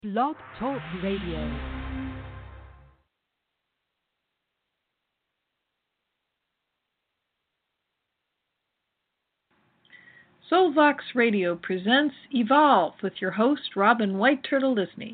Blog Talk Radio. Soulvox Radio presents Evolve with your host, Robin White Turtle Lisney.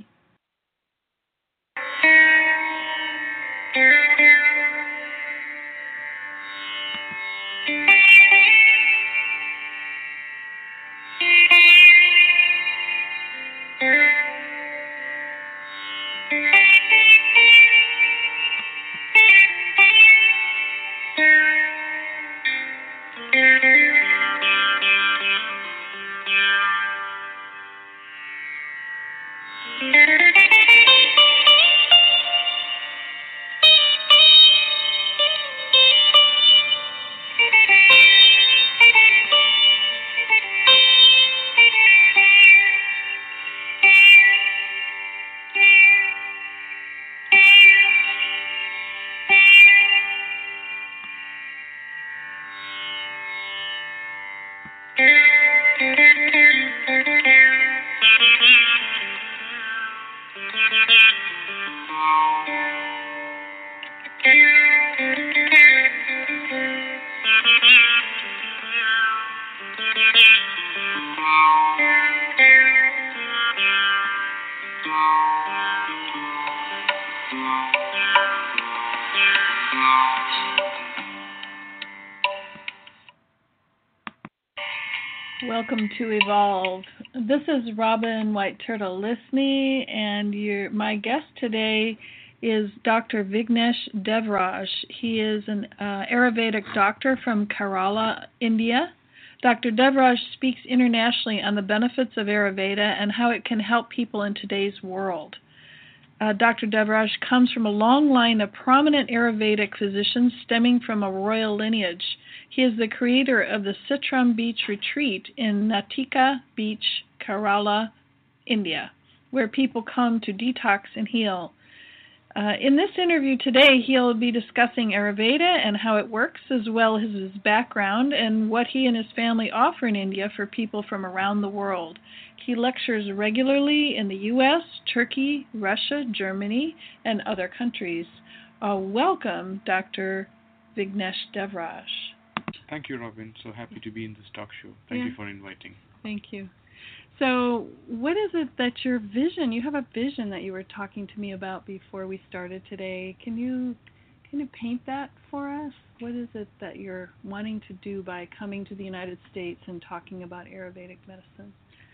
Welcome to Evolve. This is Robin White Turtle Lisney, and my guest today is Dr. Vignesh Devraj. He is an Ayurvedic doctor from Kerala, India. Dr. Devraj speaks internationally on the benefits of Ayurveda and how it can help people in today's world. Dr. Devraj comes from a long line of prominent Ayurvedic physicians stemming from a royal lineage. He is the creator of the Citram Beach Retreat in Natika Beach, Kerala, India, where people come to detox and heal. In this interview today, he'll be discussing Ayurveda and how it works, as well as his background and what he and his family offer in India for people from around the world. He lectures regularly in the U.S., Turkey, Russia, Germany, and other countries. Welcome, Dr. Vignesh Devraj. Thank you, Robin. So happy to be in this talk show. Thank you for inviting. Thank you. So what is it that your vision, you have a vision that you were talking to me about before we started today. Can you paint that for us? What is it that you're wanting to do by coming to the United States and talking about Ayurvedic medicine?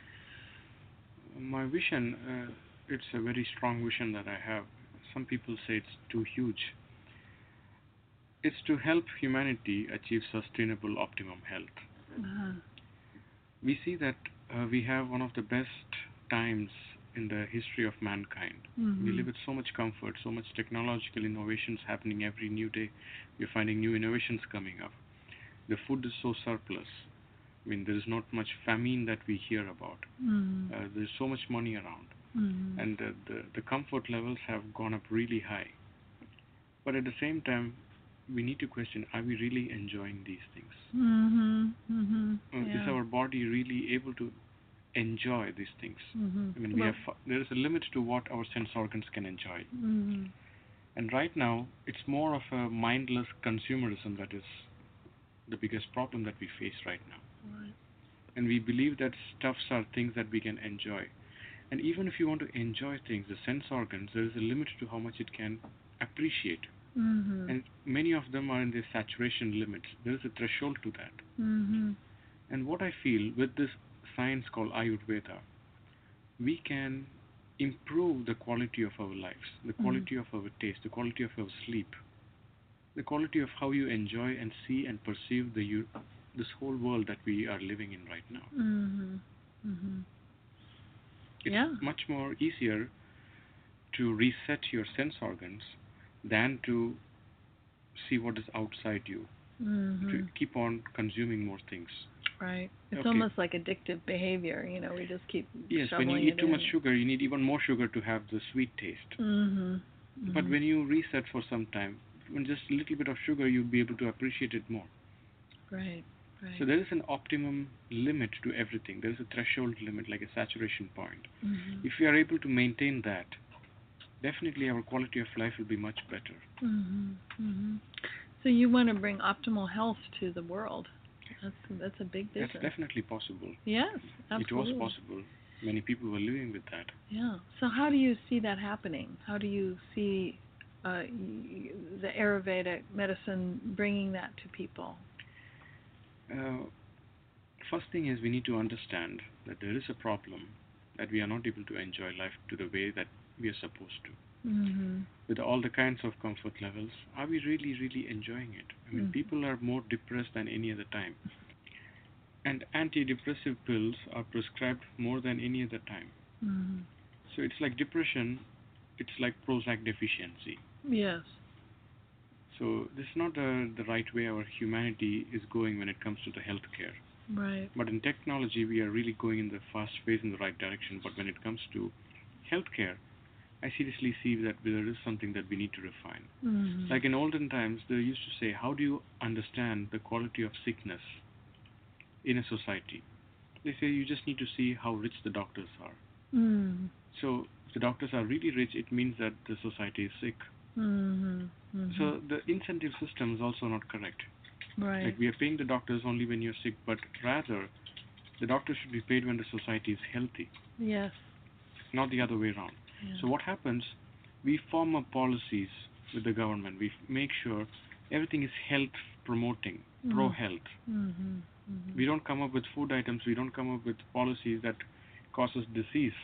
My vision, it's a very strong vision that I have. Some people say it's too huge. It's to help humanity achieve sustainable optimum health. Uh-huh. We see that we have one of the best times in the history of mankind. Mm-hmm. We live with so much comfort, so much technological innovations happening every new day. We're finding new innovations coming up. The food is so surplus. I mean, there is not much famine that we hear about. Mm-hmm. There's so much money around. Mm-hmm. And the comfort levels have gone up really high. But at the same time, we need to question, are we really enjoying these things? Mm-hmm. Mm-hmm. Is our body really able to enjoy these things? Mm-hmm. I mean, there is a limit to what our sense organs can enjoy. Mm-hmm. And right now, it's more of a mindless consumerism that is the biggest problem that we face right now. Right. And we believe that stuffs are things that we can enjoy. And even if you want to enjoy things, the sense organs, there is a limit to how much it can appreciate. Mm-hmm. And many of them are in their saturation limits. There is a threshold to that. Mm-hmm. And what I feel with this science called Ayurveda, we can improve the quality of our lives, the quality of our taste, the quality of our sleep, the quality of how you enjoy and see and perceive this whole world that we are living in right now. Mm-hmm. Mm-hmm. It's much more easier to reset your sense organs than to see what is outside you, to keep on consuming more things. Right. It's almost like addictive behavior, we just keep Yes, when you eat too much sugar, you need even more sugar to have the sweet taste. Mm-hmm. Mm-hmm. But when you reset for some time, with just a little bit of sugar, you'll be able to appreciate it more. Right, Right. So there is an optimum limit to everything. There is a threshold limit, like a saturation point. Mm-hmm. If we are able to maintain that, definitely our quality of life will be much better. Mm-hmm. Mm-hmm. So you want to bring optimal health to the world. That's a big vision. That's definitely possible. Yes, absolutely. It was possible. Many people were living with that. Yeah. So how do you see that happening? How do you see the Ayurvedic medicine bringing that to people? First thing is we need to understand that there is a problem, that we are not able to enjoy life to the way that we are supposed to. Mm-hmm. With all the kinds of comfort levels, are we really, really enjoying it? I mean, people are more depressed than any other time. And antidepressive pills are prescribed more than any other time. Mm-hmm. So it's like depression, it's like Prozac deficiency. Yes. So this is not the right way our humanity is going when it comes to the healthcare. Right. But in technology, we are really going in the fast phase in the right direction. But when it comes to healthcare, I seriously see that there is something that we need to refine. Mm-hmm. Like in olden times, they used to say, how do you understand the quality of sickness in a society? They say you just need to see how rich the doctors are. Mm-hmm. So if the doctors are really rich, it means that the society is sick. Mm-hmm. Mm-hmm. So the incentive system is also not correct. Right. Like we are paying the doctors only when you're sick, but rather the doctor should be paid when the society is healthy. Yes. Not the other way around. Yeah. So what happens, we form up policies with the government. We make sure everything is health promoting, pro-health. Mm-hmm. Mm-hmm. We don't come up with food items, we don't come up with policies that causes disease.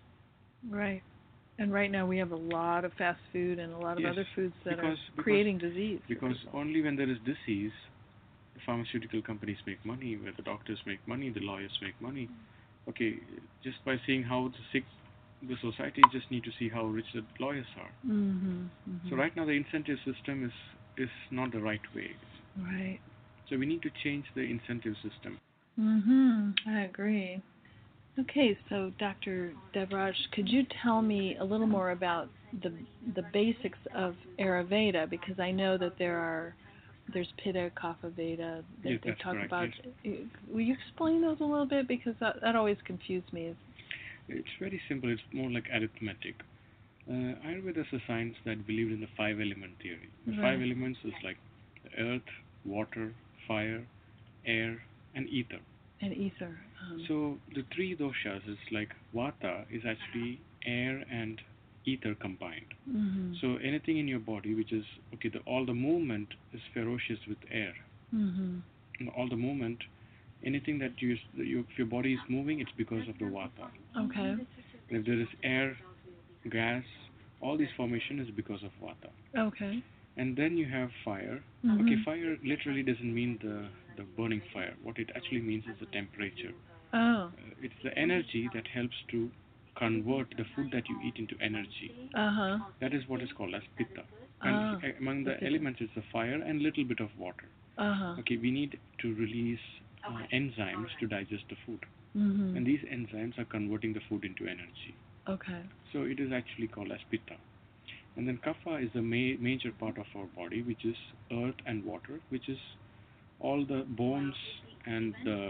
Right. And right now we have a lot of fast food and a lot of other foods that are creating disease. Because only when there is disease, the pharmaceutical companies make money, where the doctors make money, the lawyers make money. Okay, just by seeing how sick the society, just need to see how rich the lawyers are. Mm-hmm. Mm-hmm. So right now the incentive system is not the right way. Right. So we need to change the incentive system. Mm-hmm. I agree. Okay, so Dr. Devraj, could you tell me a little more about the basics of Ayurveda? Because I know that there's Pitta, Kapha, Veda that Yes, they that's talk correct, about. yes. Will you explain those a little bit? Because that always confused me. It's very simple. It's more like arithmetic. Ayurveda is a science that believed in the 5-element theory. The 5 elements is like the earth, water, fire, air, and ether. And ether. So the 3 doshas is like Vata is actually air and ether combined. Mm-hmm. So anything in your body which is, okay, all the movement is ferocious with air. Mm-hmm. And all the movement, anything that if your body is moving, it's because of the Vata. Okay. And if there is air, gas, all these formation is because of Vata. Okay. And then you have fire. Mm-hmm. Okay, fire literally doesn't mean the burning fire. What it actually means is the temperature. Oh. It's the energy that helps to convert the food that you eat into energy. Uh-huh. That is what is called as Pitta. And among the elements is the fire and little bit of water. Uh-huh. Okay, we need to release enzymes to digest the food. Mm-hmm. And these enzymes are converting the food into energy. Okay. So it is actually called as Pitta. And then Kapha is the major part of our body, which is earth and water, which is all the bones and the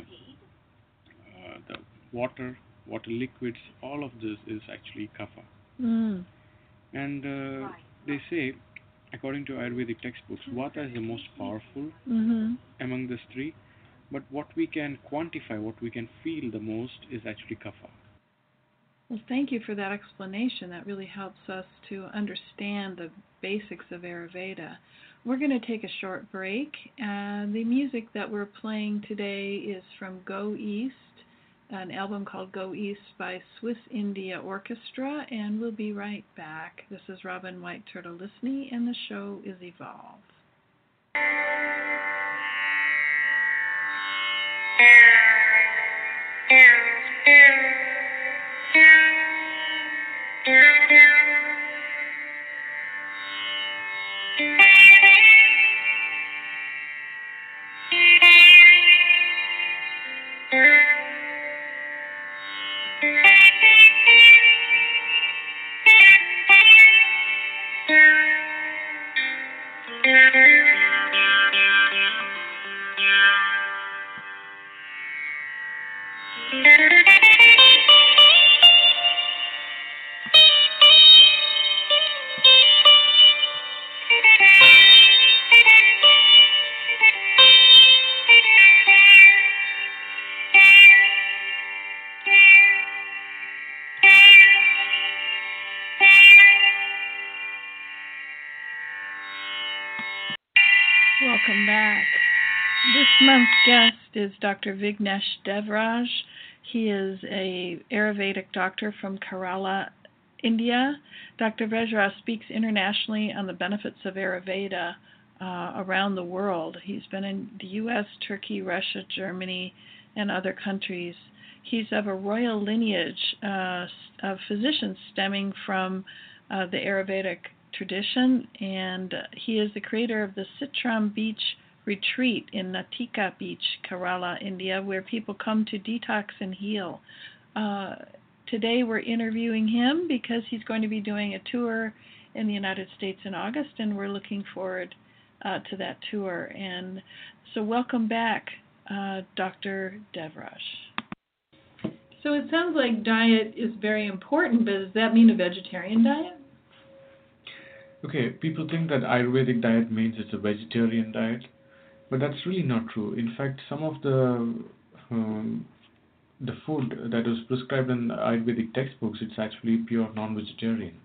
water liquids. All of this is actually Kapha. Mm. And they say, according to Ayurvedic textbooks, Vata is the most powerful among these 3. But what we can quantify, what we can feel the most is actually Kapha. Well, thank you for that explanation. That really helps us to understand the basics of Ayurveda. We're going to take a short break. The music that we're playing today is from Go East, an album called Go East by Swiss India Orchestra, and we'll be right back. This is Robin White Turtle Listening, and the show is Evolve. welcome back. This month's guest is Dr. Vignesh Devraj. He is a Ayurvedic doctor from Kerala, India. Dr. Devraj speaks internationally on the benefits of Ayurveda around the world. He's been in the U.S., Turkey, Russia, Germany, and other countries. He's of a royal lineage of physicians stemming from the Ayurvedic tradition, and he is the creator of the Citram Beach Retreat in Natika Beach, Kerala, India, where people come to detox and heal. Today we're interviewing him because he's going to be doing a tour in the United States in August, and we're looking forward to that tour. And so welcome back, Dr. Devraj. So it sounds like diet is very important, but does that mean a vegetarian diet? Okay, people think that Ayurvedic diet means it's a vegetarian diet, but that's really not true. In fact, some of the food that was prescribed in Ayurvedic textbooks, it's actually pure non-vegetarian.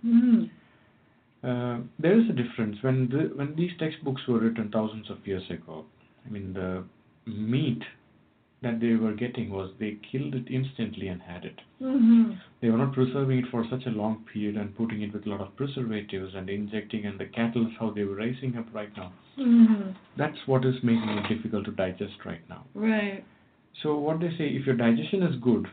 Mm-hmm. There is a difference. When these textbooks were written thousands of years ago, I mean, the meat that they were getting was they killed it instantly and had it. Mm-hmm. They were not preserving it for such a long period and putting it with a lot of preservatives and injecting, and the cattle, how they were raising up right now. Mm-hmm. That's what is making it difficult to digest right now. Right. So what they say, if your digestion is good,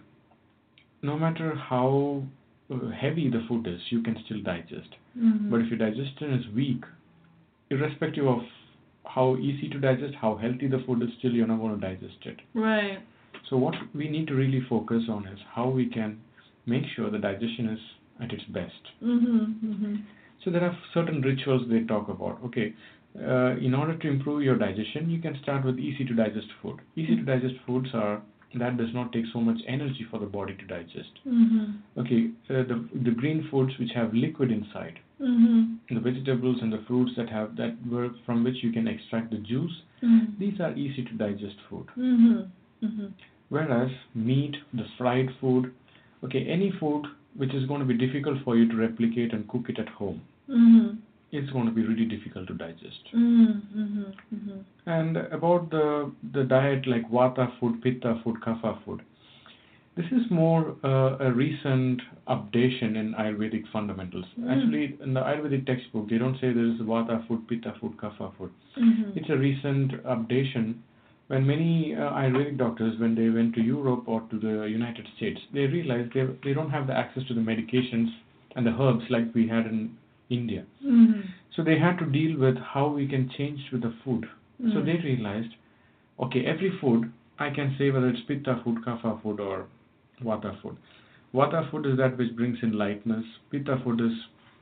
no matter how heavy the food is, you can still digest. Mm-hmm. But if your digestion is weak, irrespective of how easy to digest, how healthy the food is, still you're not going to digest it. Right. So what we need to really focus on is how we can make sure the digestion is at its best. Mm-hmm. Mm-hmm. So there are certain rituals they talk about. Okay, in order to improve your digestion, you can start with easy to digest food. Easy to digest foods are that does not take so much energy for the body to digest. Mm-hmm. Okay, the green foods which have liquid inside, mm-hmm. the vegetables and the fruits from which you can extract the juice, mm-hmm. these are easy to digest food. Mm-hmm. Mm-hmm. Whereas meat, the fried food, okay, any food which is going to be difficult for you to replicate and cook it at home, mm-hmm. it's going to be really difficult to digest. Mm-hmm. Mm-hmm. And about the diet like Vata food, Pitta food, Kapha food, this is more a recent updation in Ayurvedic fundamentals. Actually, in the Ayurvedic textbook, they don't say there is Vata food, Pitta food, Kapha food. Mm-hmm. It's a recent updation when many Ayurvedic doctors, when they went to Europe or to the United States, they realized they don't have the access to the medications and the herbs like we had in India. Mm-hmm. So they had to deal with how we can change with the food. Mm-hmm. So they realized, okay, every food, I can say whether it's Pitta food, Kapha food or Vata food. Vata food is that which brings in lightness. Pitta food is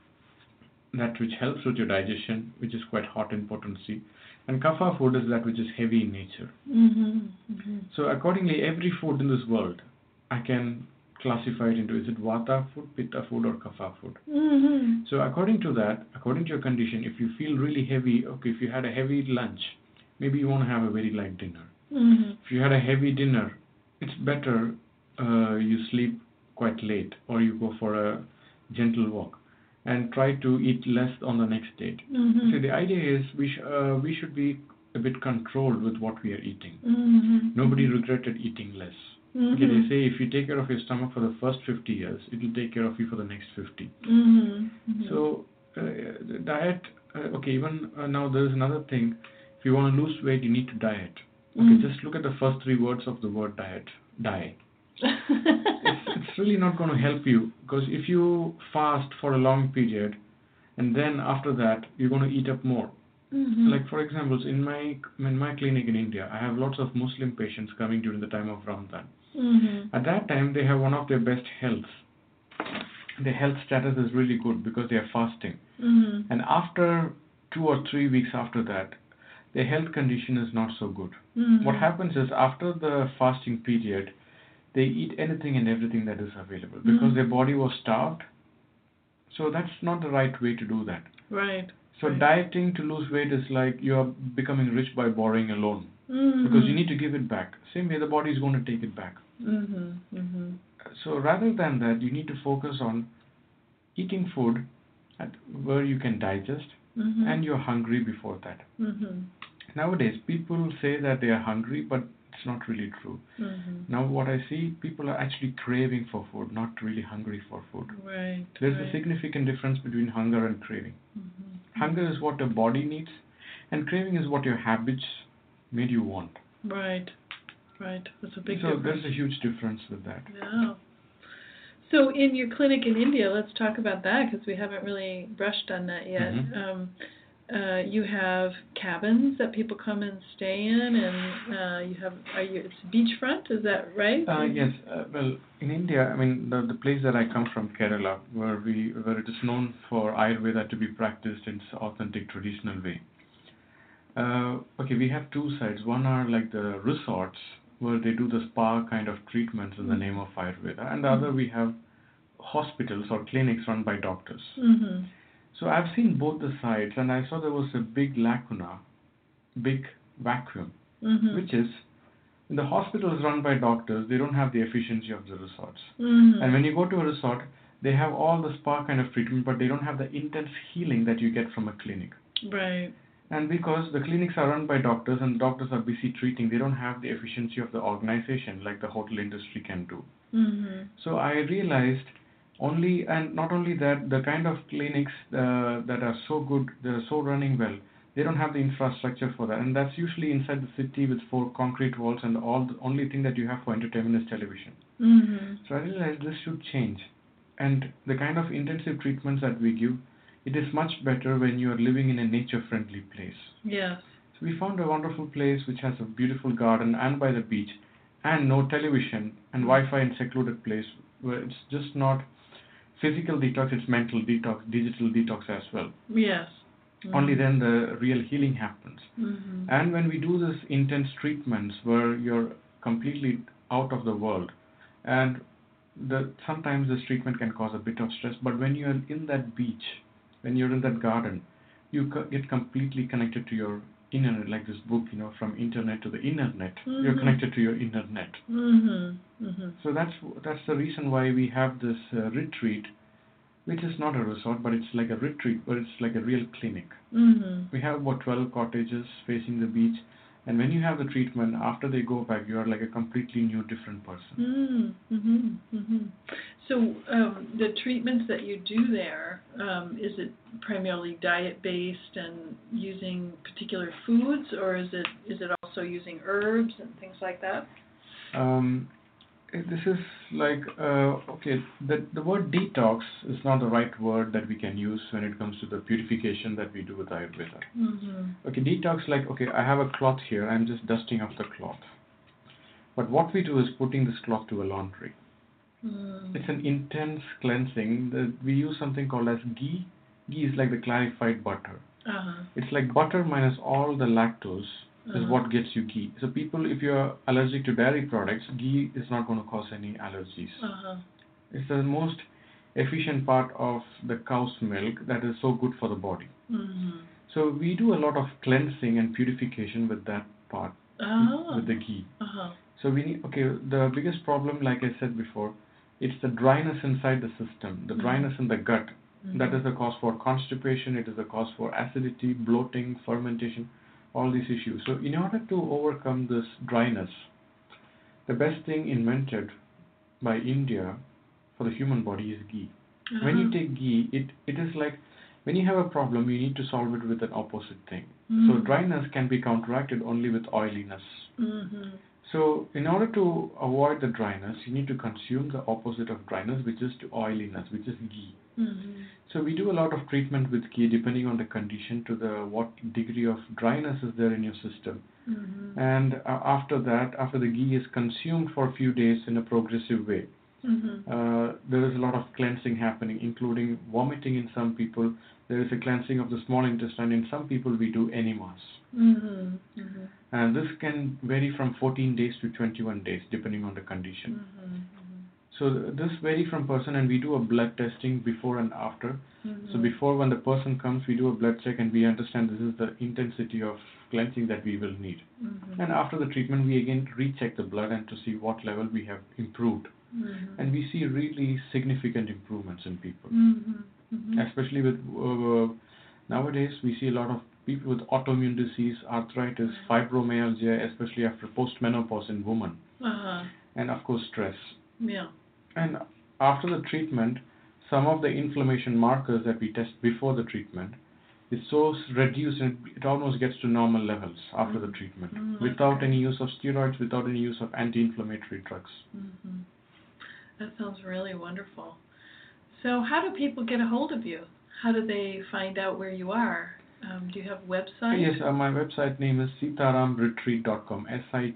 that which helps with your digestion, which is quite hot in potency. And Kapha food is that which is heavy in nature. Mm-hmm. Mm-hmm. So accordingly, every food in this world, I can classify it into, is it Vata food, Pitta food or Kapha food? Mm-hmm. So according to that, according to your condition, if you feel really heavy, okay, if you had a heavy lunch, maybe you want to have a very light dinner. Mm-hmm. If you had a heavy dinner, it's better you sleep quite late or you go for a gentle walk and try to eat less on the next day. Mm-hmm. So the idea is we should be a bit controlled with what we are eating. Mm-hmm. Nobody regretted eating less. Mm-hmm. Okay, they say if you take care of your stomach for the first 50 years, it will take care of you for the next 50. Mm-hmm. Mm-hmm. So the diet, okay, even now there is another thing. If you want to lose weight, you need to diet. Okay, just look at the first three words of the word diet. Die. It's really not going to help you, because if you fast for a long period and then after that you're going to eat up more. Mm-hmm. Like for example, in my clinic in India, I have lots of Muslim patients coming during the time of Ramadan. Mm-hmm. At that time, they have one of their best health. Their health status is really good because they are fasting. Mm-hmm. And after 2 or 3 weeks after that, their health condition is not so good. Mm-hmm. What happens is after the fasting period, they eat anything and everything that is available because their body was starved. So that's not the right way to do that. Right. So right. Dieting to lose weight is like you are becoming rich by borrowing a loan, because you need to give it back. Same way the body is going to take it back. Mm-hmm. Mm-hmm. So rather than that, you need to focus on eating food where you can digest and you're hungry before that. Mm-hmm. Nowadays, people say that they are hungry, but it's not really true. Now, what I see, people are actually craving for food, not really hungry for food. Right. There's a significant difference between hunger and craving. Hunger is what your body needs, and craving is what your habits made you want. Right. That's a big So difference. there's a huge difference with that. Yeah. So in your clinic in India, let's talk about that because we haven't really brushed on that yet. You have cabins that people come and stay in, and it's beachfront, is that right? Yes. Well, in India, I mean, the place that I come from, Kerala, where it is known for Ayurveda to be practiced in its authentic traditional way. Okay, we have two sides. One are like the resorts where they do the spa kind of treatments in the name of Ayurveda, and the other we have hospitals or clinics run by doctors. So I've seen both the sides, and I saw there was a big lacuna, big vacuum, which is in the hospitals run by doctors, they don't have the efficiency of the resorts. And when you go to a resort, they have all the spa kind of treatment, but they don't have the intense healing that you get from a clinic. Right. And because the clinics are run by doctors and doctors are busy treating, they don't have the efficiency of the organization like the hotel industry can do. So I realized not only that, the kind of clinics that are so good, they're so running well, they don't have the infrastructure for that. And that's usually inside the city with 4 concrete walls, and the only thing that you have for entertainment is television. So I realized this should change. And the kind of intensive treatments that we give, it is much better when you are living in a nature-friendly place. Yes. So we found a wonderful place which has a beautiful garden and by the beach, and no television and Wi-Fi in secluded place where it's just not physical detox, it's mental detox, digital detox as well. Yes. Only then the real healing happens. And when we do this intense treatments where you're completely out of the world, and sometimes this treatment can cause a bit of stress, but when you're in that beach, when you're in that garden, you get completely connected to your inner, like this book, from internet to the internet. You're connected to your inner net. So that's the reason why we have this retreat, which is not a resort, but it's like a retreat, but it's like a real clinic. We have about 12 cottages facing the beach, and when you have the treatment, after they go back, you are like a completely new, different person. So the treatments that you do there, is it primarily diet-based and using particular foods, or is it also using herbs and things like that? This is like, okay, the word detox is not the right word that we can use when it comes to the purification that we do with Ayurveda. Okay, detox, like, okay, I have a cloth here, I'm just dusting off the cloth. But what we do is putting this cloth to a laundry. It's an intense cleansing. We use something called as ghee. Ghee is like the clarified butter. It's like butter minus all the lactose is what gets you ghee. So people, if you're allergic to dairy products, ghee is not going to cause any allergies. It's the most efficient part of the cow's milk that is so good for the body. So we do a lot of cleansing and purification with that part, with the ghee. So the biggest problem, like I said before, it's the dryness inside the system, the dryness in the gut. That is the cause for constipation, it is the cause for acidity, bloating, fermentation, all these issues. So in order to overcome this dryness, the best thing invented by India for the human body is ghee. When you take ghee, it is like when you have a problem, you need to solve it with an opposite thing. So dryness can be counteracted only with oiliness. So in order to avoid the dryness, you need to consume the opposite of dryness, which is to oiliness, which is ghee. So we do a lot of treatment with ghee depending on the condition to what degree of dryness is there in your system. And after the ghee is consumed for a few days in a progressive way, there is a lot of cleansing happening, including vomiting in some people. There is a cleansing of the small intestine. In some people, we do enemas. And this can vary from 14 days to 21 days, depending on the condition. So this vary from person, and we do a blood testing before and after. So before, when the person comes, we do a blood check, and we understand this is the intensity of cleansing that we will need. And after the treatment, we again recheck the blood and to see what level we have improved. And we see really significant improvements in people. Especially with nowadays, we see a lot of people with autoimmune disease, arthritis, fibromyalgia, especially after postmenopause in women, and of course stress. Yeah. And after the treatment, some of the inflammation markers that we test before the treatment is so reduced and it almost gets to normal levels after the treatment, without any use of steroids, without any use of anti-inflammatory drugs. Mm-hmm. That sounds really wonderful. So how do people get a hold of you? How do they find out where you are? Do you have a website? Yes, my website name is sitaramretreat.com,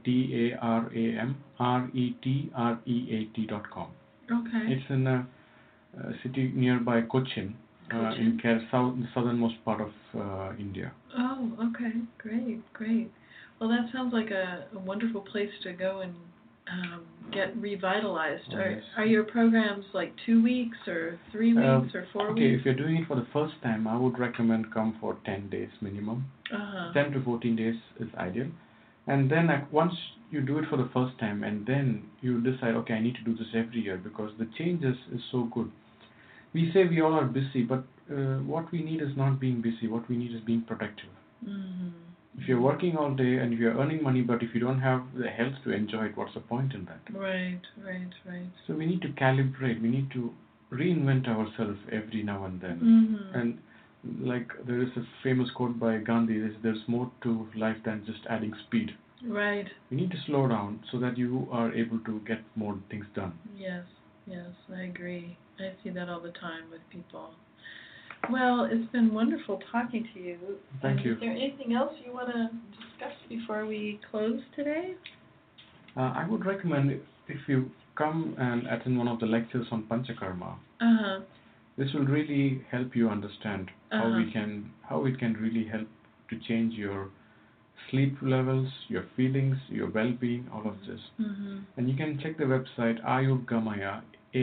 sitaramretreat.com. Okay. It's in a city nearby Cochin, in the southernmost part of India. Oh, okay. Great. Well, that sounds like a wonderful place to go and get revitalized. Yes. Are your programs like 2 weeks or 3 weeks or 4 Okay, weeks? if you're doing it for the first time, I would recommend come for 10 days minimum. 10 to 14 days is ideal. And then once you do it for the first time and then you decide, okay, I need to do this every year because the changes is so good. We say we all are busy, but what we need is not being busy. What we need is being productive. Mm-hmm. If you're working all day and if you're earning money, but if you don't have the health to enjoy it, what's the point in that? Right. So we need to calibrate. We need to reinvent ourselves every now and then. Mm-hmm. And like there is a famous quote by Gandhi, there's more to life than just adding speed. Right. You need to slow down so that you are able to get more things done. Yes, I agree. I see that all the time with people. Well, it's been wonderful talking to you. Thank you. Is there anything else you want to discuss before we close today? I would recommend if you come and attend one of the lectures on Panchakarma. This will really help you understand how it can really help to change your sleep levels, your feelings, your well-being, all of this. And you can check the website Ayurgamaya,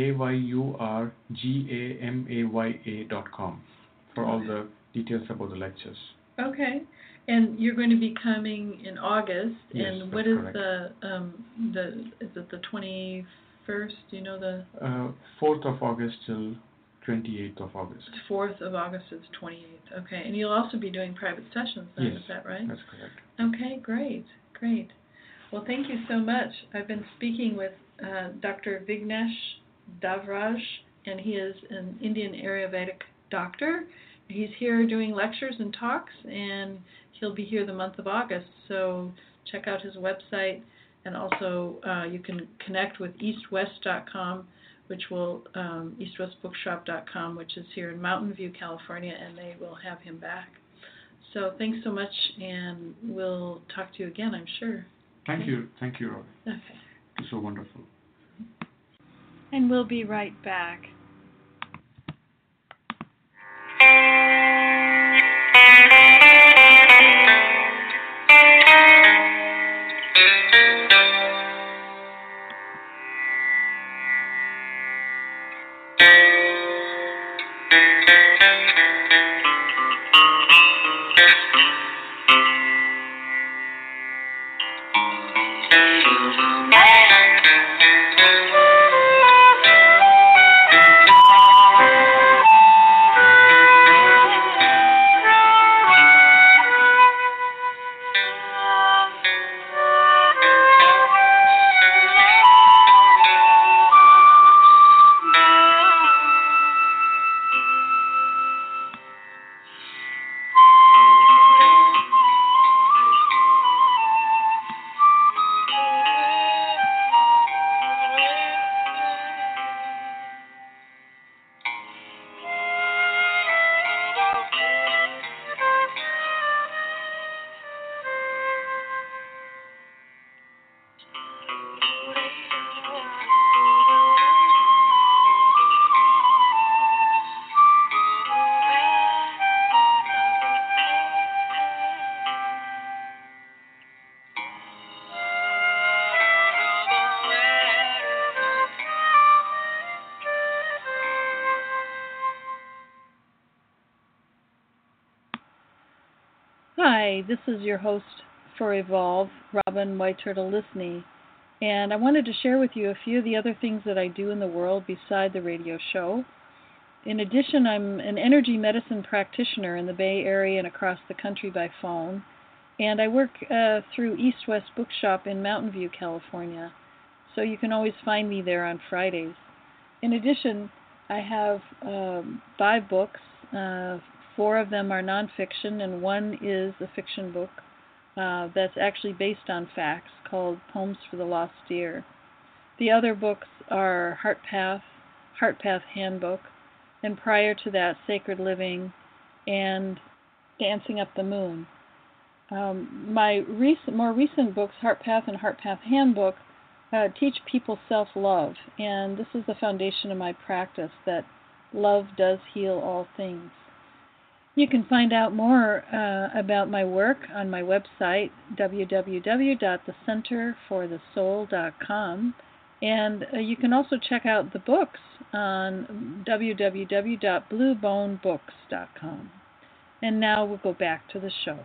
AYURGAMAYA.com for all the details about the lectures. Okay. And you're going to be coming in August. Yes, and that's what is correct. is it the 21st? Do you know the 4th of August till 28th of August. 4th of August is 28th. Okay. And you'll also be doing private sessions then, Yes, is that right? That's correct. Okay, great. Well, thank you so much. I've been speaking with Dr. Vignesh Devraj, and he is an Indian Ayurvedic doctor. He's here doing lectures and talks, and he'll be here the month of August. So check out his website, and also you can connect with eastwest.com, which will eastwestbookshop.com, which is here in Mountain View, California, and they will have him back. So thanks so much, and we'll talk to you again, I'm sure. Thank you, Robbie. Okay. It's so wonderful. And we'll be right back. Hi, this is your host for Evolve, Robin White Turtle Listening, and I wanted to share with you a few of the other things that I do in the world beside the radio show. In addition, I'm an energy medicine practitioner in the Bay Area and across the country by phone, and I work through East West Bookshop in Mountain View, California, so you can always find me there on Fridays. In addition, I have 5 books. 4 of them are nonfiction, and one is a fiction book that's actually based on facts called Poems for the Lost Deer. The other books are Heart Path Handbook, and prior to that, Sacred Living and Dancing Up the Moon. My more recent books, Heart Path and Heart Path Handbook, teach people self-love, and this is the foundation of my practice, that love does heal all things. You can find out more about my work on my website, www.thecenterforthesoul.com, and you can also check out the books on www.bluebonebooks.com. And now we'll go back to the show.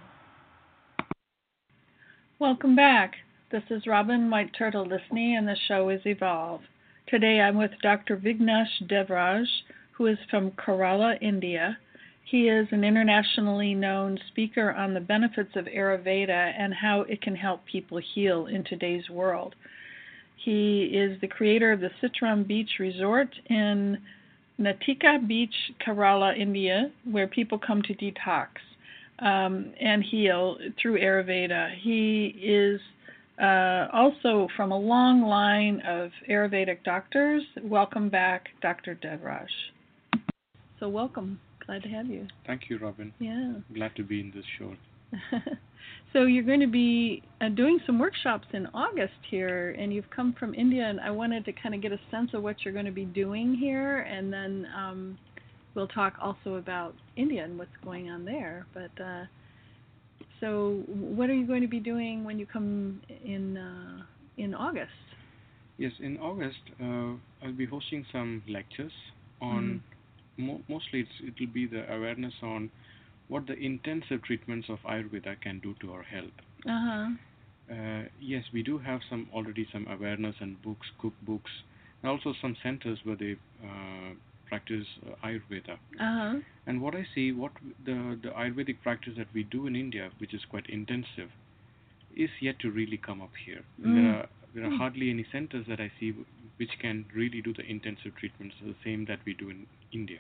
Welcome back. This is Robin White Turtle Listening, and the show is Evolve. Today I'm with Dr. Vignesh Devraj, who is from Kerala, India. He is an internationally known speaker on the benefits of Ayurveda and how it can help people heal in today's world. He is the creator of the Citram Beach Resort in Natika Beach, Kerala, India, where people come to detox and heal through Ayurveda. He is also from a long line of Ayurvedic doctors. Welcome back, Dr. Devraj. So welcome. Glad to have you. Thank you, Robin. Yeah. Glad to be in this show. So you're going to be doing some workshops in August here, and you've come from India, and I wanted to kind of get a sense of what you're going to be doing here, and then we'll talk also about India and what's going on there. But so what are you going to be doing when you come in August? Yes, in August, I'll be hosting some lectures on, mostly it will be the awareness on what the intensive treatments of Ayurveda can do to our health. Yes, we do have already some awareness and books, cookbooks, and also some centers where they practice Ayurveda. And what I see, what the Ayurvedic practice that we do in India, which is quite intensive, is yet to really come up here. And there are hardly any centers that I see which can really do the intensive treatments the same that we do in India.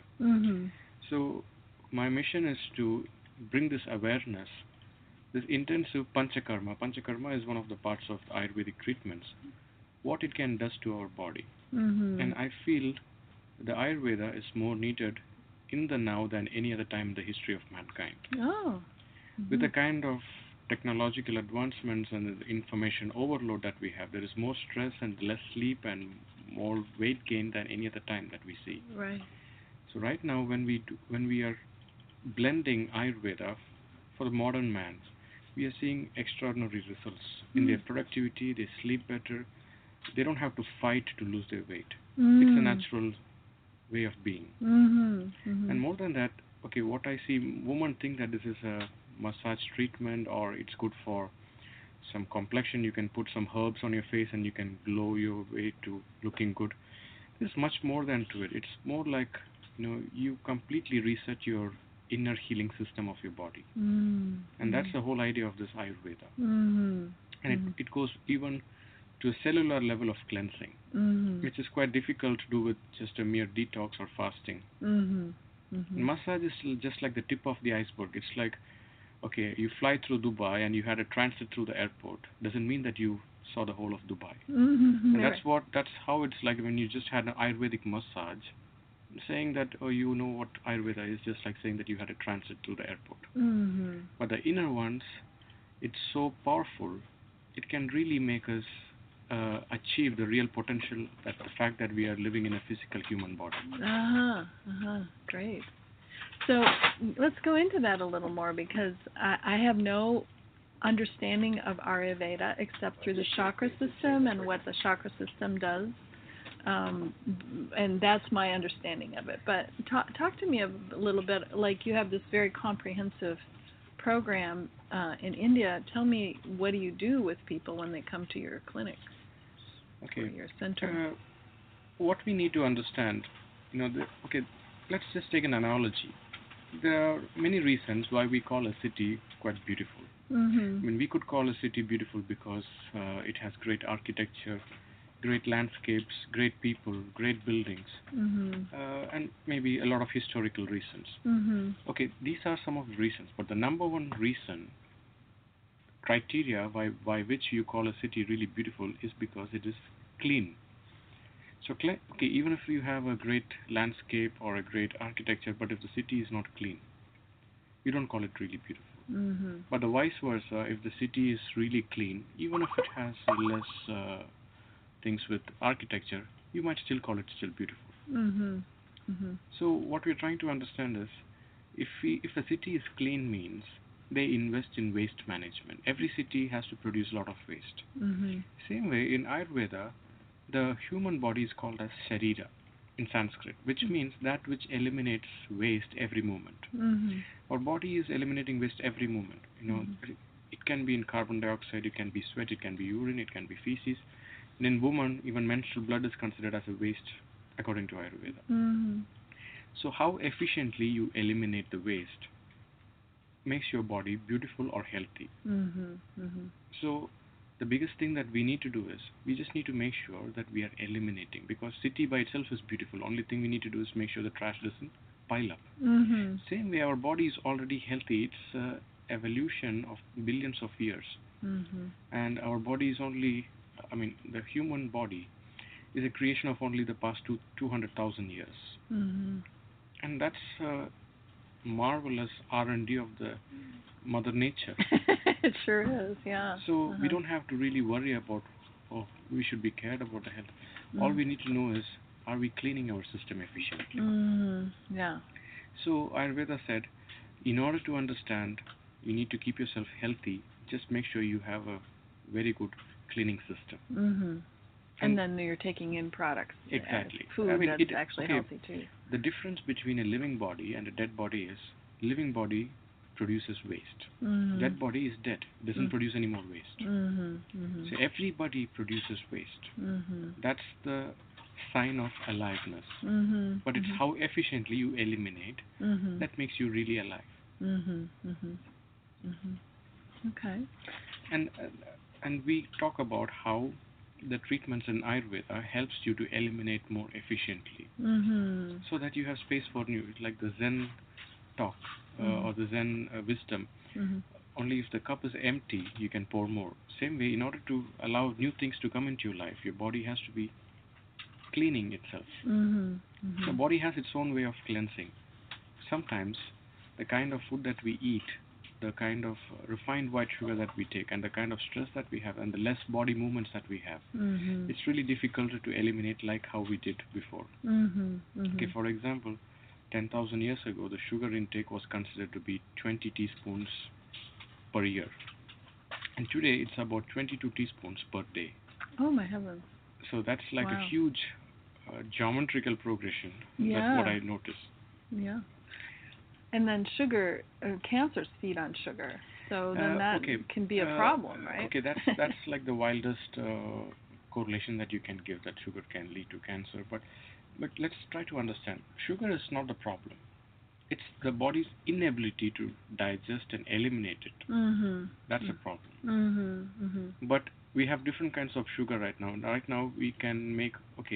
So my mission is to bring this awareness, this intensive panchakarma. Panchakarma is one of the parts of the Ayurvedic treatments, what it can do to our body. And I feel the Ayurveda is more needed in the now than any other time in the history of mankind. With the kind of technological advancements and the information overload that we have, there is more stress and less sleep and more weight gain than any other time that we see. Right. So right now, when we are blending Ayurveda for the modern man, we are seeing extraordinary results in their productivity. They sleep better. They don't have to fight to lose their weight. It's a natural way of being. And more than that, okay, what I see, women think that this is a massage treatment or it's good for some complexion. You can put some herbs on your face and you can glow your way to looking good. There's much more than to it. It's more like, you completely reset your inner healing system of your body. And that's the whole idea of this Ayurveda. And it goes even to a cellular level of cleansing, which is quite difficult to do with just a mere detox or fasting. Massage is just like the tip of the iceberg. It's like, okay, you fly through Dubai and you had a transit through the airport. Doesn't mean that you saw the whole of Dubai. And that's how it's like when you just had an Ayurvedic massage. Saying that, you know what Ayurveda is, just like saying that you had a transit through the airport. But the inner ones, it's so powerful, it can really make us achieve the real potential, that the fact that we are living in a physical human body. Great. So let's go into that a little more, because I have no understanding of Ayurveda except through the chakra system and what the chakra system does. And that's my understanding of it. But talk to me a little bit, like you have this very comprehensive program in India. Tell me, what do you do with people when they come to your clinic or your center? What we need to understand, let's just take an analogy. There are many reasons why we call a city quite beautiful. I mean, we could call a city beautiful because it has great architecture, great landscapes, great people, great buildings, and maybe a lot of historical reasons. Okay, these are some of the reasons, but the number one reason, criteria by which you call a city really beautiful is because it is clean. So, okay, even if you have a great landscape or a great architecture, but if the city is not clean, you don't call it really beautiful. But the vice versa, if the city is really clean, even if it has less things with architecture, you might still call it still beautiful. So what we're trying to understand is, if a city is clean means they invest in waste management. Every city has to produce a lot of waste. Same way in Ayurveda, the human body is called as Sharira in Sanskrit, which means that which eliminates waste every moment. Our body is eliminating waste every moment. It can be in carbon dioxide, it can be sweat, it can be urine, it can be feces. And in women, even menstrual blood is considered as a waste according to Ayurveda. So how efficiently you eliminate the waste makes your body beautiful or healthy. So the biggest thing that we need to do is we just need to make sure that we are eliminating, because city by itself is beautiful. Only thing we need to do is make sure the trash doesn't pile up. Same way, our body is already healthy. It's evolution of billions of years. And our body is only, the human body is a creation of only the past 200,000 years. And that's marvelous R&D of the Mother Nature. It sure is, yeah. So we don't have to really worry about, we should be cared about the health. All we need to know is, are we cleaning our system efficiently? Yeah. So Ayurveda said, in order to understand, you need to keep yourself healthy. Just make sure you have a very good cleaning system. And then you're taking in products. Exactly. Food that's actually healthy too. The difference between a living body and a dead body is, living body produces waste. Dead body is dead, doesn't produce any more waste. So everybody produces waste. That's the sign of aliveness. But it's how efficiently you eliminate that makes you really alive. Okay. And we talk about how the treatments in Ayurveda helps you to eliminate more efficiently, so that you have space for new, like the Zen talk or the Zen wisdom. Only if the cup is empty, you can pour more. Same way, in order to allow new things to come into your life, your body has to be cleaning itself. The body has its own way of cleansing. Sometimes the kind of food that we eat, the kind of refined white sugar that we take, and the kind of stress that we have, and the less body movements that we have, it's really difficult to eliminate like how we did before. Okay, for example, 10,000 years ago, the sugar intake was considered to be 20 teaspoons per year. And today, it's about 22 teaspoons per day. Oh, my heavens. So that's like a huge geometrical progression. Yeah. That's what I noticed. Yeah. And then sugar, cancers feed on sugar. So then that can be a problem, right? Okay, that's like the wildest correlation that you can give, that sugar can lead to cancer. But let's try to understand. Sugar is not the problem. It's the body's inability to digest and eliminate it. That's a problem. But we have different kinds of sugar right now. Right now we can make,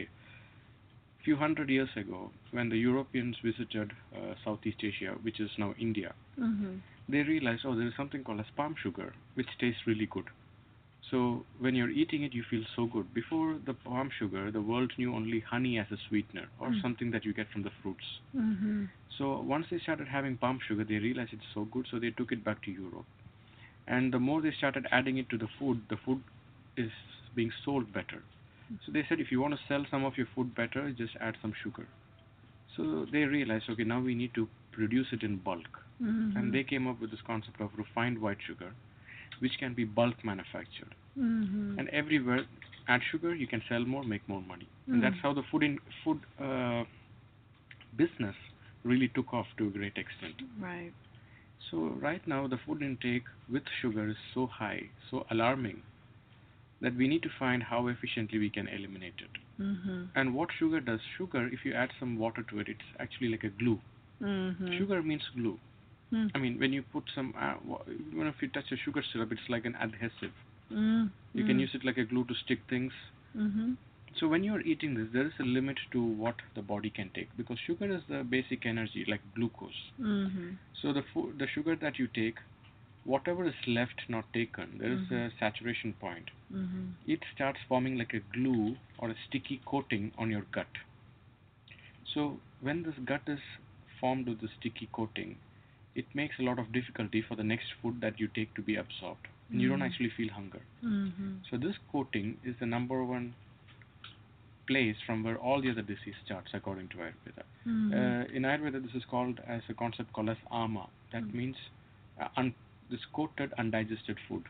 few hundred years ago, when the Europeans visited Southeast Asia, which is now India, they realized, there is something called as palm sugar, which tastes really good. So when you're eating it, you feel so good. Before the palm sugar, the world knew only honey as a sweetener, or something that you get from the fruits. So once they started having palm sugar, they realized it's so good, so they took it back to Europe. And the more they started adding it to the food is being sold better. So they said, if you want to sell some of your food better, just add some sugar. So they realized, now we need to produce it in bulk. And they came up with this concept of refined white sugar, which can be bulk manufactured. And everywhere, add sugar, you can sell more, make more money. And that's how the food business really took off to a great extent. Right. So right now, the food intake with sugar is so high, so alarming, that we need to find how efficiently we can eliminate it. And what sugar does, sugar, if you add some water to it, it's actually like a glue. Sugar means glue. I mean, when you put some, even if you touch a sugar syrup, it's like an adhesive. You can use it like a glue to stick things. So when you're eating this, there is a limit to what the body can take, because sugar is the basic energy, like glucose. So the sugar that you take, whatever is left not taken, there is a saturation point. It starts forming like a glue or a sticky coating on your gut. So when this gut is formed with the sticky coating, it makes a lot of difficulty for the next food that you take to be absorbed, and you don't actually feel hunger. So this coating is the number one place from where all the other disease starts, according to Ayurveda. In Ayurveda, this is called as a concept called as ama. That means this coated undigested food.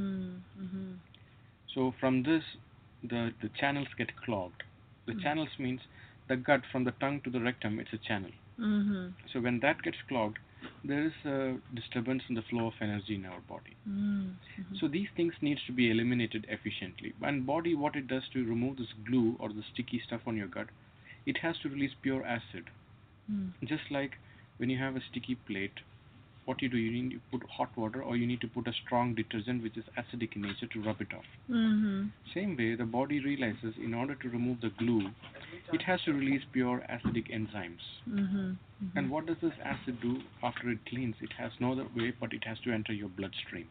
So from this, the channels get clogged. The channels means the gut from the tongue to the rectum, it's a channel. So when that gets clogged, there is a disturbance in the flow of energy in our body. So these things needs to be eliminated efficiently. And body, what it does to remove this glue or the sticky stuff on your gut, it has to release pure acid. Just like when you have a sticky plate, what you do, you need to put hot water, or you need to put a strong detergent which is acidic in nature to rub it off. Same way, the body realizes in order to remove the glue, it has to release pure acidic enzymes. And what does this acid do after it cleans? It has no other way but it has to enter your bloodstream.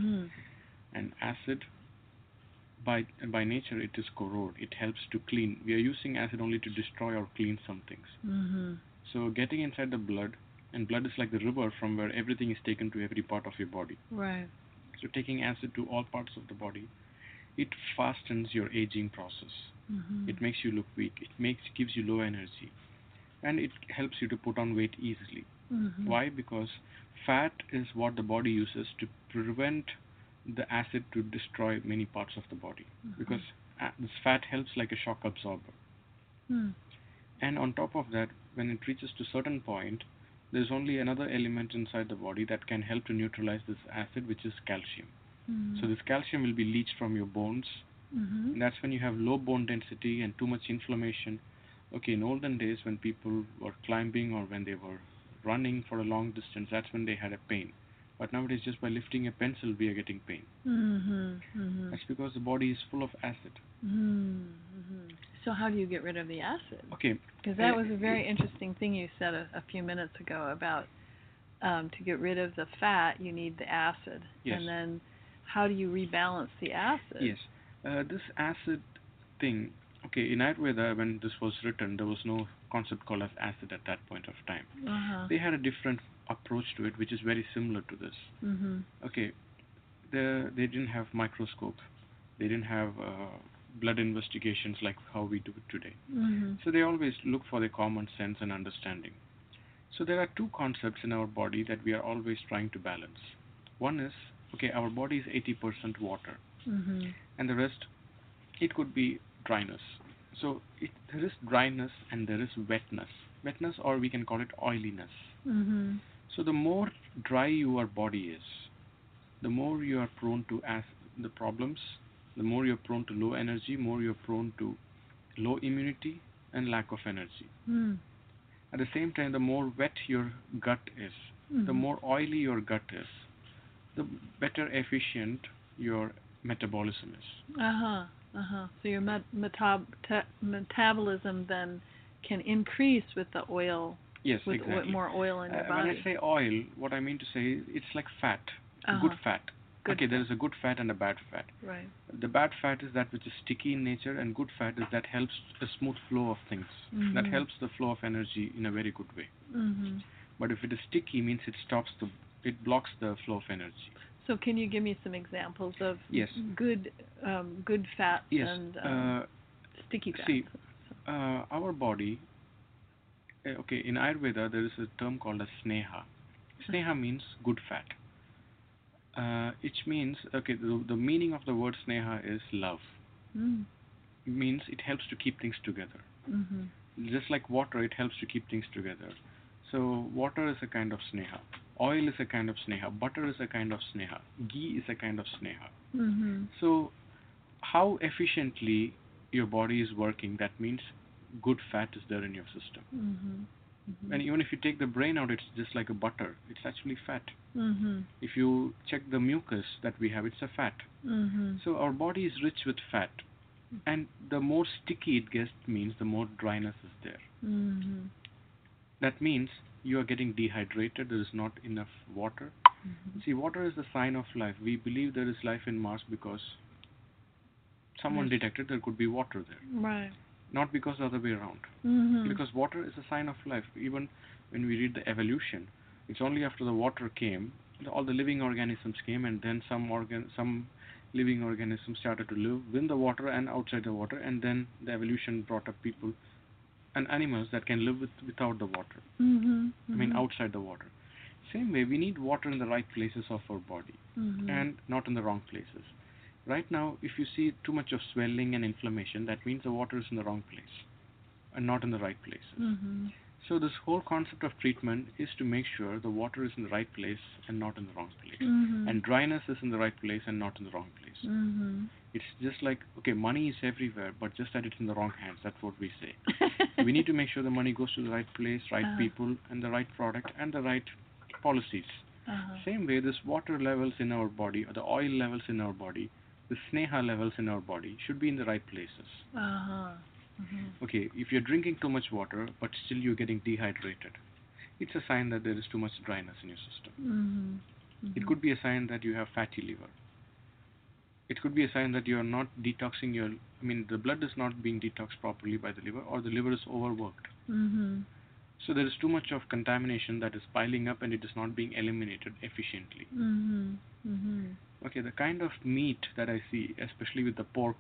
And acid, by nature, it is corrode. It helps to clean. We are using acid only to destroy or clean some things. So getting inside the blood, and blood is like the river from where everything is taken to every part of your body. So taking acid to all parts of the body, it fastens your aging process. It makes you look weak. It gives you low energy, and it helps you to put on weight easily. Why? Because fat is what the body uses to prevent the acid to destroy many parts of the body. Because this fat helps like a shock absorber. And on top of that, when it reaches to a certain point, there's only another element inside the body that can help to neutralize this acid, which is calcium. So this calcium will be leached from your bones. And that's when you have low bone density and too much inflammation. Okay, in olden days when people were climbing or when they were running for a long distance, that's when they had a pain. But nowadays, just by lifting a pencil, we are getting pain. That's because the body is full of acid. So how do you get rid of the acid? Okay. Because that was a very interesting thing you said a few minutes ago about to get rid of the fat, you need the acid. Yes. And then how do you rebalance the acid? Yes. This acid thing, okay, in Ayurveda, when this was written, there was no concept called as acid at that point of time. They had a different approach to it, which is very similar to this. Okay, they didn't have microscope. They didn't have blood investigations like how we do it today. So they always look for the common sense and understanding. So there are two concepts in our body that we are always trying to balance. One is, okay, our body is 80% water, and the rest, it could be dryness. So there is dryness and there is wetness. Wetness, or we can call it oiliness. So the more dry your body is, the more you are prone to the problems, the more you're prone to low energy, more you're prone to low immunity and lack of energy. At the same time, the more wet your gut is, the more oily your gut is, the better efficient your metabolism is. So your metabolism then can increase with the oil. Yes, with exactly. More oil in your body. When I say oil, what I mean to say, it's like fat, good fat. There is a good fat and a bad fat. Right. The bad fat is that which is sticky in nature, and good fat is that helps a smooth flow of things. That helps the flow of energy in a very good way. But if it is sticky, means it blocks the flow of energy. So can you give me some examples of good fats and sticky fats? See, our body, in Ayurveda, there is a term called as sneha. Sneha means good fat. Which means, the meaning of the word sneha is love. It means it helps to keep things together. Just like water, it helps to keep things together. So water is a kind of sneha. Oil is a kind of sneha. Butter is a kind of sneha. Ghee is a kind of sneha. So how efficiently your body is working, that means good fat is there in your system. And even if you take the brain out, it's just like a butter. It's actually fat. If you check the mucus that we have, it's a fat. So our body is rich with fat. And the more sticky it gets means the more dryness is there. That means you are getting dehydrated. There is not enough water. See, water is the sign of life. We believe there is life in Mars because someone detected there could be water there. Right. Not because the other way around. Because water is a sign of life. Even when we read the evolution, it's only after the water came, all the living organisms came, and then some living organisms started to live within the water and outside the water, and then the evolution brought up people and animals that can live without the water. I mean, outside the water. Same way, we need water in the right places of our body and not in the wrong places. Right now, if you see too much of swelling and inflammation, that means the water is in the wrong place and not in the right places. So this whole concept of treatment is to make sure the water is in the right place and not in the wrong place. And dryness is in the right place and not in the wrong place. It's just like, okay, money is everywhere, but just that it's in the wrong hands. That's what we say. We need to make sure the money goes to the right place, right people, and the right product, and the right policies. Same way, this water levels in our body, or the oil levels in our body, the sneha levels in our body should be in the right places. Okay, if you're drinking too much water, but still you're getting dehydrated, it's a sign that there is too much dryness in your system. It could be a sign that you have fatty liver. It could be a sign that you are not detoxing the blood is not being detoxed properly by the liver, or the liver is overworked. So there is too much of contamination that is piling up and it is not being eliminated efficiently. Okay, the kind of meat that I see, especially with the pork,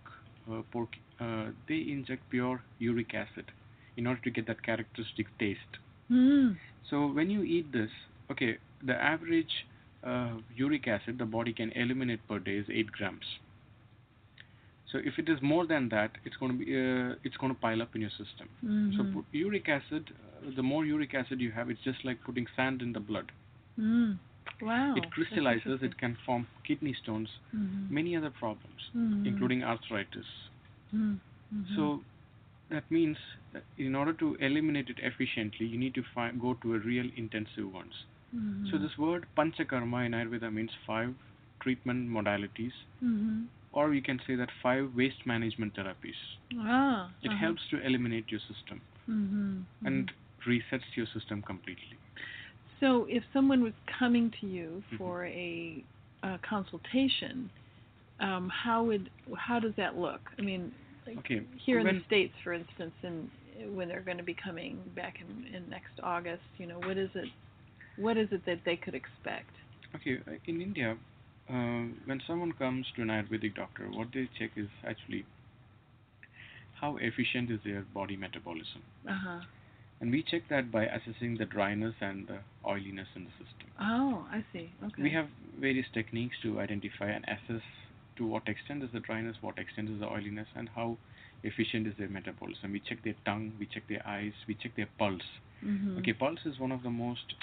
they inject pure uric acid in order to get that characteristic taste. So when you eat this, okay, the average uric acid the body can eliminate per day is 8 grams. So if it is more than that, it's going to pile up in your system. So put uric acid, the more uric acid you have, it's just like putting sand in the blood. Wow. It crystallizes, it can form kidney stones, many other problems, including arthritis. So that means that in order to eliminate it efficiently, you need to go to a real intensive ones. So this word panchakarma in Ayurveda means 5 treatment modalities, or you can say that 5 waste management therapies. It helps to eliminate your system and resets your system completely. So if someone was coming to you for a consultation, how does that look? I mean, here in the States, for instance, when they're going to be coming back in next August, what is it that they could expect? Okay, in India, when someone comes to an Ayurvedic doctor, what they check is actually how efficient is their body metabolism. And we check that by assessing the dryness and the oiliness in the system. Oh, I see. Okay. We have various techniques to identify and assess to what extent is the dryness, what extent is the oiliness, and how efficient is their metabolism. We check their tongue, we check their eyes, we check their pulse. Okay, pulse is one of the most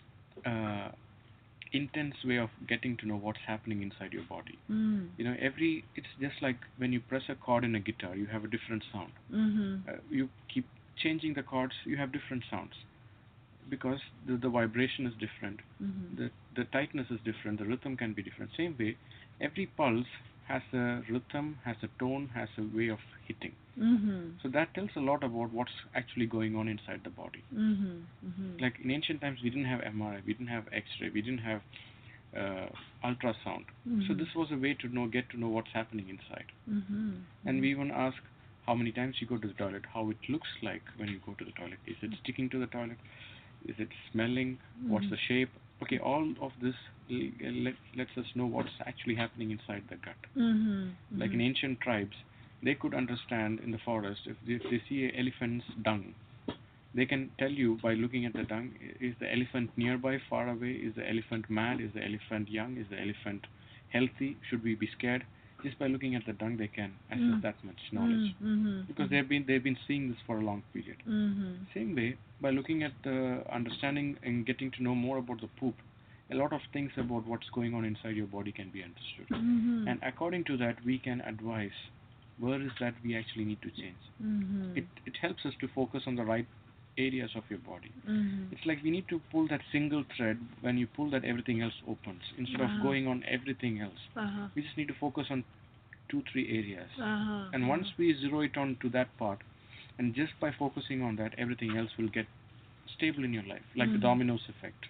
intense way of getting to know what's happening inside your body. It's just like when you press a chord in a guitar, you have a different sound. You keep changing the chords, you have different sounds because the vibration is different, the tightness is different, the rhythm can be different. Same way, every pulse has a rhythm, has a tone, has a way of hitting. So that tells a lot about what's actually going on inside the body. Like in ancient times, we didn't have MRI, we didn't have X-ray, we didn't have ultrasound. So this was a way to get to know what's happening inside. And we even ask how many times you go to the toilet, how it looks like when you go to the toilet. Is it sticking to the toilet? Is it smelling? What's the shape? Okay, all of this lets us know what's actually happening inside the gut. Like in ancient tribes, they could understand in the forest, if they see an elephant's dung, they can tell you by looking at the dung, is the elephant nearby, far away? Is the elephant mad? Is the elephant young? Is the elephant healthy? Should we be scared? Just by looking at the dung, they can assess that much knowledge because they've been seeing this for a long period. Same way, by looking at the understanding and getting to know more about the poop, a lot of things about what's going on inside your body can be understood. And according to that, we can advise where is that we actually need to change. Mm-hmm. It helps us to focus on the right areas of your body. Mm-hmm. It's like we need to pull that single thread. When you pull that, everything else opens. Instead of going on everything else, we just need to focus on 2-3 areas. And once we zero it on to that part, and just by focusing on that, everything else will get stable in your life, like the dominoes effect.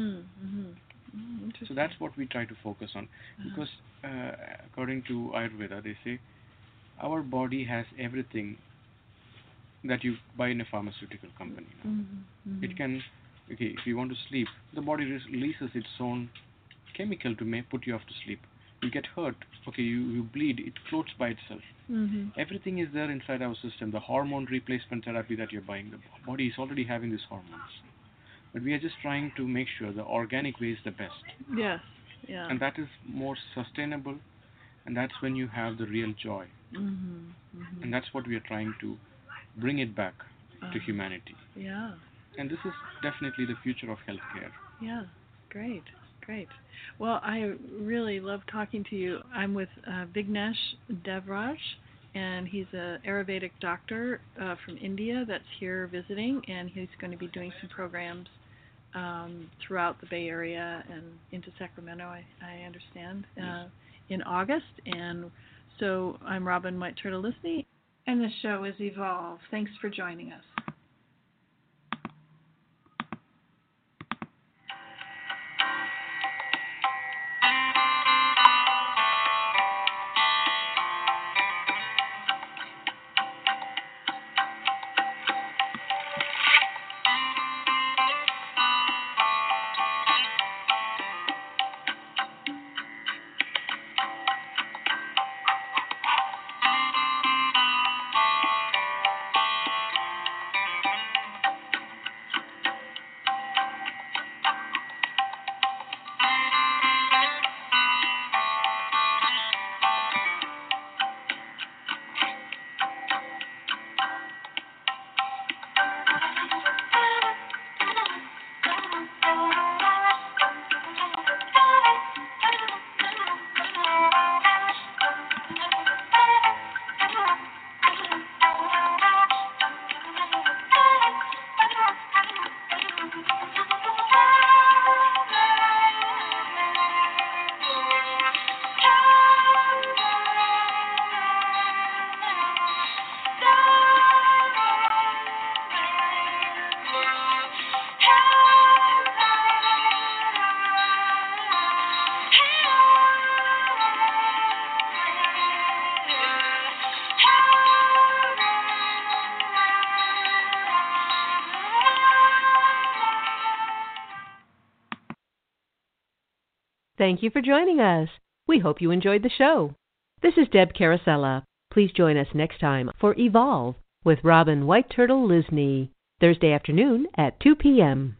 So that's what we try to focus on, because according to Ayurveda, they say our body has everything that you buy in a pharmaceutical company. It can, okay, if you want to sleep, the body releases its own chemical to put you off to sleep. You get hurt, okay, you bleed, it floats by itself. Everything is there inside our system. The hormone replacement therapy that you're buying, the body is already having these hormones. But we are just trying to make sure the organic way is the best. Yes, yeah. And that is more sustainable, and that's when you have the real joy. And that's what we are trying to bring it back to humanity. Yeah. And this is definitely the future of healthcare. Yeah, great. Well, I really love talking to you. I'm with Vignesh Devraj, and he's an Ayurvedic doctor from India that's here visiting, and he's going to be doing some programs throughout the Bay Area and into Sacramento, I understand, in August. And so I'm Robin White Turtle Listening, and the show is Evolve. Thanks for joining us. Thank you for joining us. We hope you enjoyed the show. This is Deb Carosella. Please join us next time for Evolve with Robin White Turtle Lisney, Thursday afternoon at 2 p.m.